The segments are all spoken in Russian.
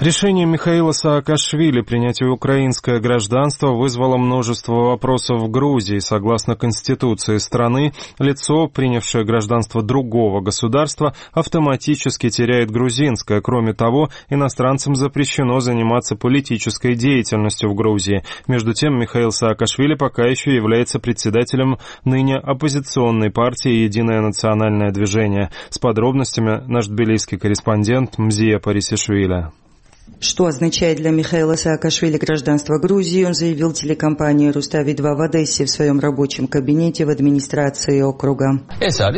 Решение Михаила Саакашвили принять украинское гражданство вызвало множество вопросов в Грузии. Согласно Конституции страны, лицо, принявшее гражданство другого государства, автоматически теряет грузинское. Кроме того, иностранцам запрещено заниматься политической деятельностью в Грузии. Между тем, Михаил Саакашвили пока еще является председателем ныне оппозиционной партии «Единое национальное движение». С подробностями наш тбилисский корреспондент Мзия Парисишвили. Что означает для Михаила Саакашвили гражданство Грузии, он заявил телекомпании «Рустави-2» в Одессе в своем рабочем кабинете в администрации округа. Это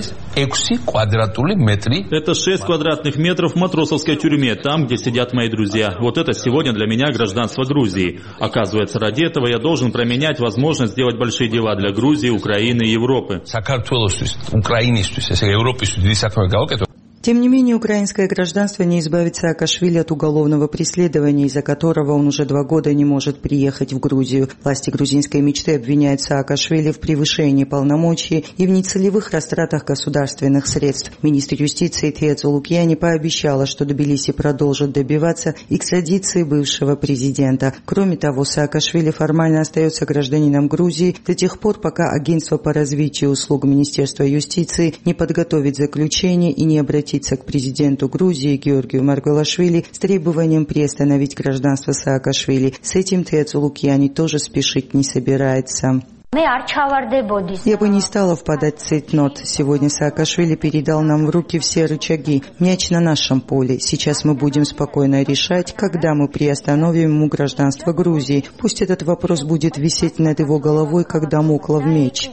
6 квадратных метров в матросовской тюрьме, там, где сидят мои друзья. Вот это сегодня для меня гражданство Грузии. Оказывается, ради этого я должен променять возможность сделать большие дела для Грузии, Украины и Европы. Тем не менее, украинское гражданство не избавит Саакашвили от уголовного преследования, из-за которого он уже 2 года не может приехать в Грузию. Власти грузинской мечты обвиняют Саакашвили в превышении полномочий и в нецелевых растратах государственных средств. Министр юстиции Тецу Лукьяни пообещала, что Тбилиси продолжит добиваться экстрадиции бывшего президента. Кроме того, Саакашвили формально остается гражданином Грузии до тех пор, пока Агентство по развитию услуг Министерства юстиции не подготовит заключение и не обратится к президенту Грузии Георгию Маргвелашвили с требованием приостановить гражданство Саакашвили. С этим Тецу Лукьяни тоже спешить не собирается. Я бы не стала впадать в цейтнот. Сегодня Саакашвили передал нам в руки все рычаги. Мяч на нашем поле. Сейчас мы будем спокойно решать, когда мы приостановим ему гражданство Грузии. Пусть этот вопрос будет висеть над его головой, как дамоклов меч.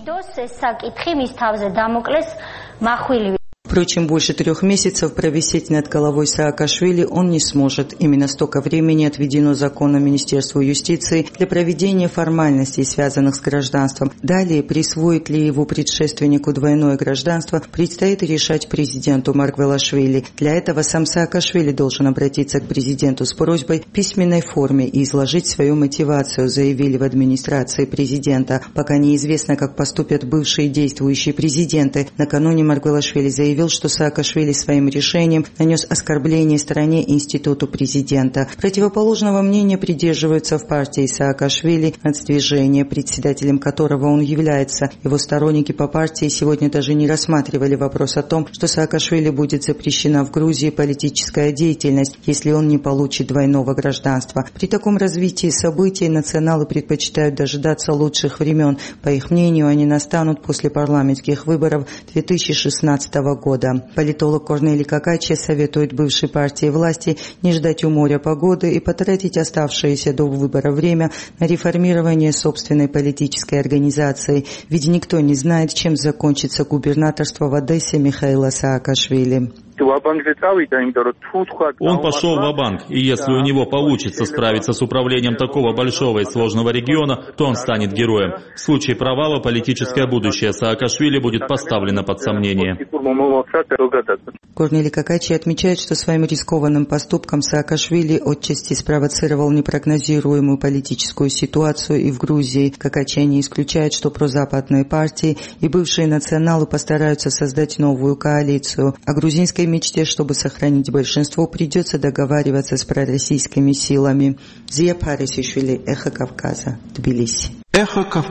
Впрочем, больше 3 месяцев провисеть над головой Саакашвили он не сможет. Именно столько времени отведено законом Министерству юстиции для проведения формальностей, связанных с гражданством. Далее, присвоит ли его предшественнику двойное гражданство, предстоит решать президенту Маргвелашвили. Для этого сам Саакашвили должен обратиться к президенту с просьбой в письменной форме и изложить свою мотивацию, заявили в администрации президента. Пока неизвестно, как поступят бывшие действующие президенты. Накануне Маргвелашвили заявил, что Саакашвили своим решением нанес оскорбление стране и институту президента. Противоположного мнения придерживаются в партии Саакашвили нацдвижение, председателем которого он является. Его сторонники по партии сегодня даже не рассматривали вопрос о том, что Саакашвили будет запрещена в Грузии политическая деятельность, если он не получит двойного гражданства. При таком развитии событий националы предпочитают дожидаться лучших времен. По их мнению, они настанут после парламентских выборов 2016 года. Политолог Корнелий Какачия советует бывшей партии власти не ждать у моря погоды и потратить оставшееся до выбора время на реформирование собственной политической организации, ведь никто не знает, чем закончится губернаторство в Одессе Михаила Саакашвили. Он пошел ва-банк, и если у него получится справиться с управлением такого большого и сложного региона, то он станет героем. В случае провала политическое будущее Саакашвили будет поставлено под сомнение. Корнелий Какачи отмечает, что своим рискованным поступком Саакашвили отчасти спровоцировал непрогнозируемую политическую ситуацию и в Грузии. Какачи не исключает, что прозападные партии и бывшие националы постараются создать новую коалицию. О грузинской мечте, чтобы сохранить большинство, придется договариваться с пророссийскими силами. Зия Парисишвили, Эхо Кавказа, Тбилиси.